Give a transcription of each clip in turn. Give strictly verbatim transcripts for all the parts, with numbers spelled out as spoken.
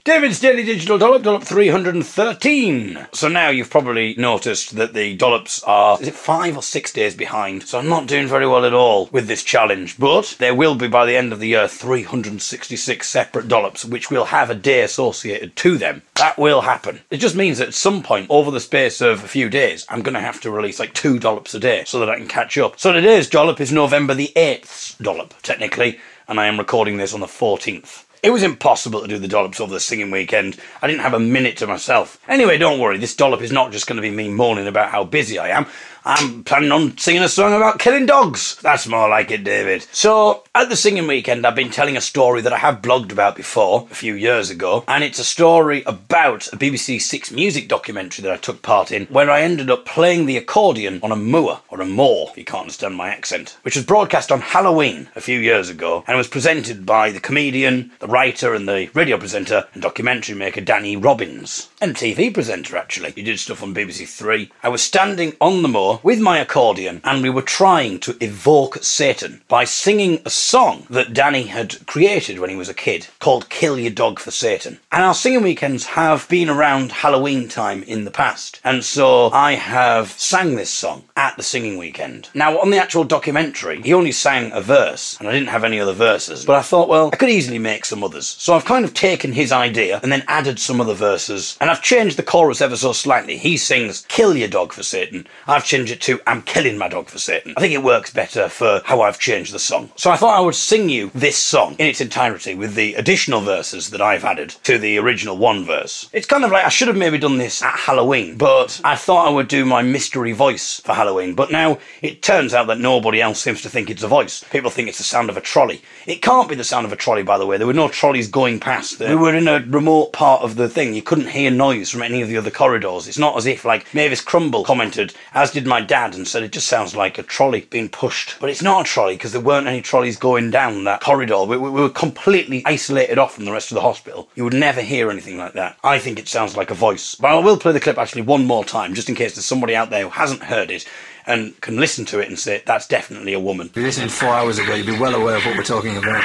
David's Daily Digital Dollop, Dollop three hundred thirteen. So now you've probably noticed that the dollops are, is it five or six days behind? So I'm not doing very well at all with this challenge, but there will be by the end of the year three hundred sixty-six separate dollops, which will have a day associated to them. That will happen. It just means that at some point over the space of a few days, I'm going to have to release like two dollops a day so that I can catch up. So today's dollop is November the eighth dollop, technically, and I am recording this on the fourteenth. It was impossible to do the dollops over the singing weekend. I didn't have a minute to myself. Anyway, don't worry, this dollop is not just going to be me moaning about how busy I am. I'm planning on singing a song about killing dogs. That's more like it, David. So, at the singing weekend, I've been telling a story that I have blogged about before, a few years ago, and it's a story about a B B C Six Music documentary that I took part in, where I ended up playing the accordion on a moor, or a moor, if you can't understand my accent, which was broadcast on Halloween a few years ago, and was presented by the comedian, the writer, and the radio presenter and documentary maker Danny Robbins. And T V presenter, actually. He did stuff on B B C Three. I was standing on the moor with my accordion, and we were trying to evoke Satan by singing a song that Danny had created when he was a kid, called Kill Your Dog for Satan. And our singing weekends have been around Halloween time in the past, and so I have sang this song at the singing weekend. Now, on the actual documentary, he only sang a verse, and I didn't have any other verses, but I thought, well, I could easily make some others. So I've kind of taken his idea and then added some other verses, and I've changed the chorus ever so slightly. He sings Kill Your Dog for Satan. I've changed it to I'm Killing My Dog for Satan. I think it works better for how I've changed the song. So I thought I would sing you this song in its entirety with the additional verses that I've added to the original one verse. It's kind of like I should have maybe done this at Halloween, but I thought I would do my mystery voice for Halloween. But now it turns out that nobody else seems to think it's a voice. People think it's the sound of a trolley. It can't be the sound of a trolley, by the way. There were no trolleys going past there. We were in a remote part of the thing. You couldn't hear noise from any of the other corridors. It's not as if, like, Mavis Crumble commented, as did my dad, and said it just sounds like a trolley being pushed. But it's not a trolley, because there weren't any trolleys going down that corridor. We, we, we were completely isolated off from the rest of the hospital. You would never hear anything like that. I think it sounds like a voice. But I will play the clip actually one more time, just in case there's somebody out there who hasn't heard it and can listen to it and say, that's definitely a woman. If you listened four hours ago, you'd be well aware of what we're talking about.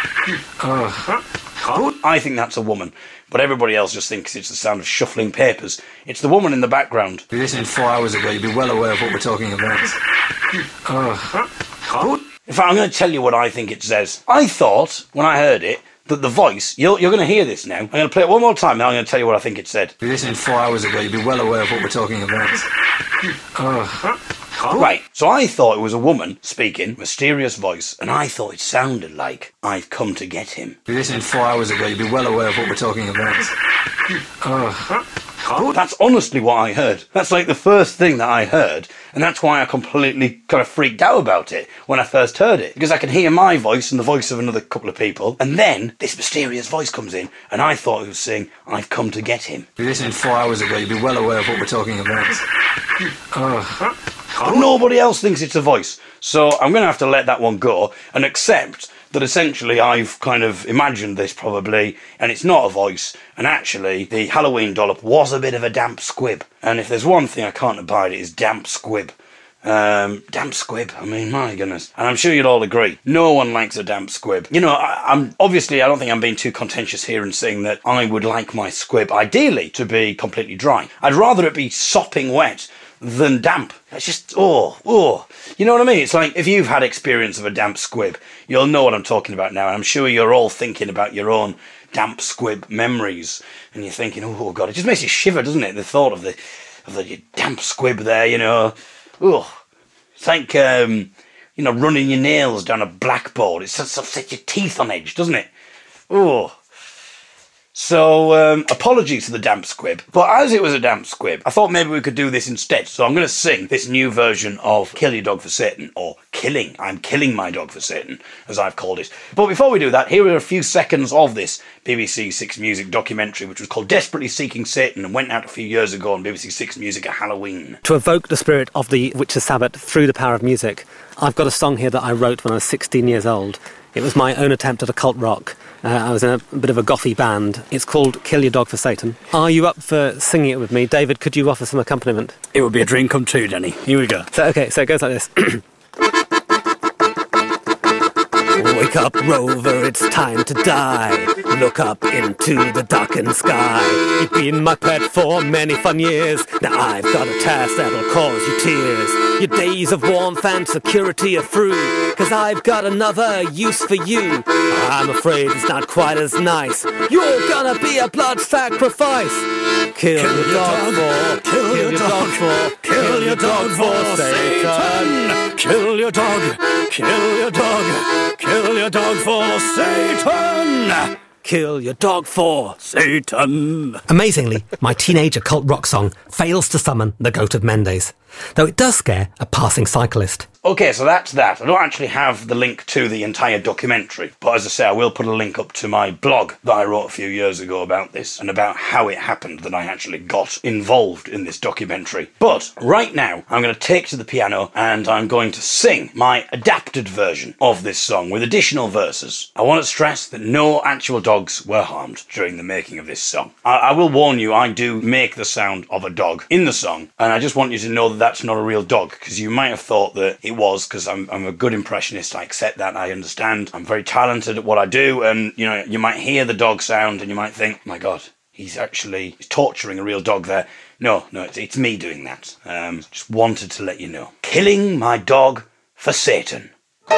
Oh. I think that's a woman, but everybody else just thinks it's the sound of shuffling papers. It's the woman in the background. If you listened four hours ago, you'd be well aware of what we're talking about. Oh. In fact, I'm going to tell you what I think it says. I thought, when I heard it, that the voice, you're, you're going to hear this now. I'm going to play it one more time, then I'm going to tell you what I think it said. If you listened four hours ago, you'd be well aware of what we're talking about. Oh. Right, so I thought it was a woman speaking, mysterious voice, and I thought it sounded like I've come to get him. If you listened four hours ago, you'd be well aware of what we're talking about. Oh. That's honestly what I heard. That's like the first thing that I heard, and that's why I completely kind of freaked out about it when I first heard it, because I could hear my voice and the voice of another couple of people, and then this mysterious voice comes in, and I thought it was saying, I've come to get him. If you listened four hours ago, you'd be well aware of what we're talking about. Oh. But nobody else thinks it's a voice, so I'm going to have to let that one go and accept that essentially I've kind of imagined this probably, and it's not a voice, and actually the Halloween dollop was a bit of a damp squib. And if there's one thing I can't abide, it is damp squib. Um, damp squib, I mean, my goodness. And I'm sure you'll all agree, no one likes a damp squib. You know, I, I'm obviously, I don't think I'm being too contentious here in saying that I would like my squib, ideally, to be completely dry. I'd rather it be sopping wet than damp. It's just, oh, oh. You know what I mean? It's like, if you've had experience of a damp squib, you'll know what I'm talking about now. And I'm sure you're all thinking about your own damp squib memories. And you're thinking, oh, God, it just makes you shiver, doesn't it? The thought of the of the damp squib there, you know. Oh, it's like, um, you know, running your nails down a blackboard. It sort of sets your teeth on edge, doesn't it? Oh. So, um, apologies to the damp squib, but as it was a damp squib, I thought maybe we could do this instead. So I'm going to sing this new version of Kill Your Dog for Satan, or Killing, I'm Killing My Dog for Satan, as I've called it. But before we do that, here are a few seconds of this B B C Six Music documentary, which was called Desperately Seeking Satan, and went out a few years ago on B B C Six Music at Halloween. To evoke the spirit of the Witches' Sabbath through the power of music, I've got a song here that I wrote when I was sixteen years old. It was my own attempt at occult rock. Uh, I was in a, a bit of a gothy band. It's called Kill Your Dog for Satan. Are you up for singing it with me? David, could you offer some accompaniment? It would be a dream come true, Danny. Here we go. So, okay, so it goes like this. Oh, Wake up, Rover, it's time to die. Look up into the darkened sky. You've been my pet for many fun years. Now I've got a task that'll cause you tears. Your days of warmth and security are through, 'cause I've got another use for you. I'm afraid it's not quite as nice. You're gonna be a blood sacrifice. Kill, kill your, your dog, dog for, kill, kill your, your dog for, kill your dog for Satan. Kill your dog, kill your dog, kill your dog for Satan. Kill your dog for Satan. Amazingly, my teenage occult rock song fails to summon the Goat of Mendes, though it does scare a passing cyclist. Okay, so that's that. I don't actually have the link to the entire documentary, but as I say, I will put a link up to my blog that I wrote a few years ago about this and about how it happened that I actually got involved in this documentary. But right now, I'm going to take to the piano and I'm going to sing my adapted version of this song with additional verses. I want to stress that no actual dogs were harmed during the making of this song. I, I will warn you, I do make the sound of a dog in the song, and I just want you to know that that's not a real dog, because you might have thought that it was, because I'm, I'm a good impressionist. I accept that. I understand. I'm very talented at what I do, and you know, you might hear the dog sound and you might think, my God, he's actually torturing a real dog there. No, no, it's, it's me doing that. Um, just wanted to let you know. Killing my dog for Satan.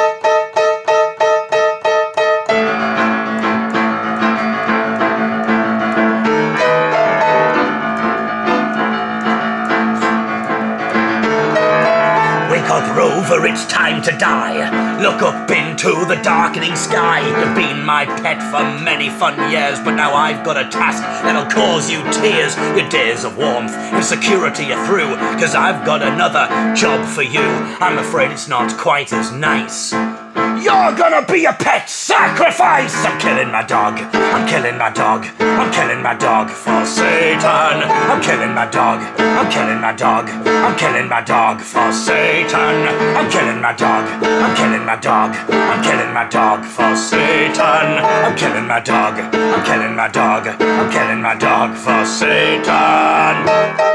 Rover, it's time to die. Look up into the darkening sky. You've been my pet for many fun years, but now I've got a task that'll cause you tears. Your days of warmth and security are through, 'cause I've got another job for you. I'm afraid it's not quite as nice. You're gonna be a pet sacrifice! I'm killing my dog, I'm killing my dog, I'm killing my dog for Satan. I'm killing my dog, I'm killing my dog, I'm killing my dog for Satan. I'm killing my dog, I'm killing my dog, I'm killing my dog for Satan. I'm killing my dog, I'm killing my dog, I'm killing my dog for Satan.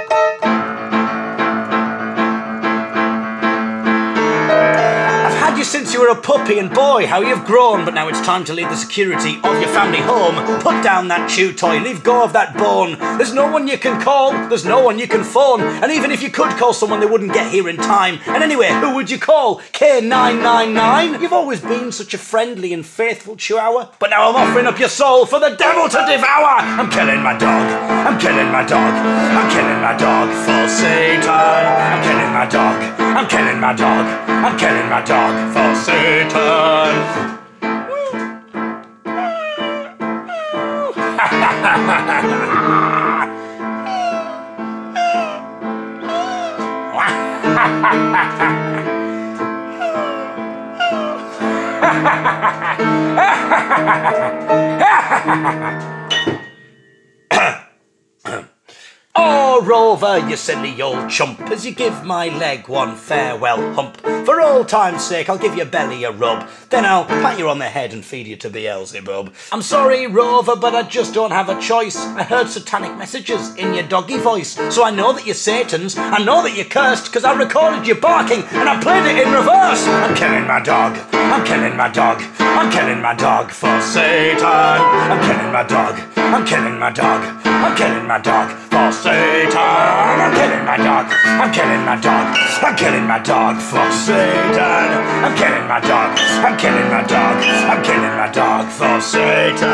Since you were a puppy, and boy, how you've grown. But now it's time to leave the security of your family home. Put down that chew toy, leave go of that bone. There's no one you can call, there's no one you can phone. And even if you could call someone, they wouldn't get here in time. And anyway, who would you call? K nine nine nine? You've always been such a friendly and faithful chihuahua, but now I'm offering up your soul for the devil to devour. I'm killing my dog, I'm killing my dog, I'm killing my dog for Satan. I'm killing my dog, I'm killing my dog, I'm killing my dog for Satan. Oh, Rover, you silly old chump, as you give my leg one farewell hump. For old time's sake, I'll give your belly a rub, then I'll pat you on the head and feed you to Beelzebub. I'm sorry, Rover, but I just don't have a choice. I heard satanic messages in your doggy voice, so I know that you're Satan's, I know that you're cursed, 'cause I recorded you barking and I played it in reverse. I'm killing my dog, I'm killing my dog, I'm killing my dog for Satan. I'm killing my dog, I'm killing my dog, I'm killing my dog for Satan. I'm killing my dog, I'm killing my dog, I'm killing my dog for Satan. I'm killing my dog, I'm killing my dog, I'm killing my dog for Satan.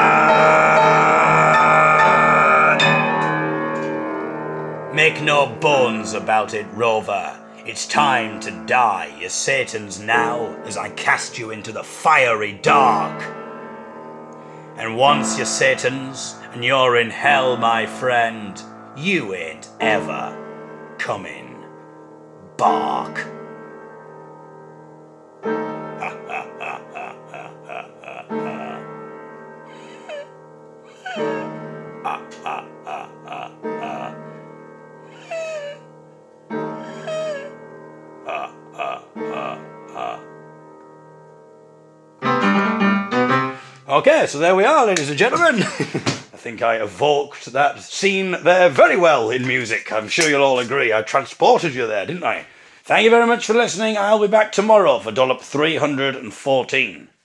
Make no bones about it, Rover. It's time to die. You're Satan's now as I cast you into the fiery dark. And once you're Satan's and you're in hell, my friend, you ain't ever coming back. Okay, so there we are, ladies and gentlemen. I think I evoked that scene there very well in music. I'm sure you'll all agree. I transported you there, didn't I? Thank you very much for listening. I'll be back tomorrow for dollop three hundred fourteen.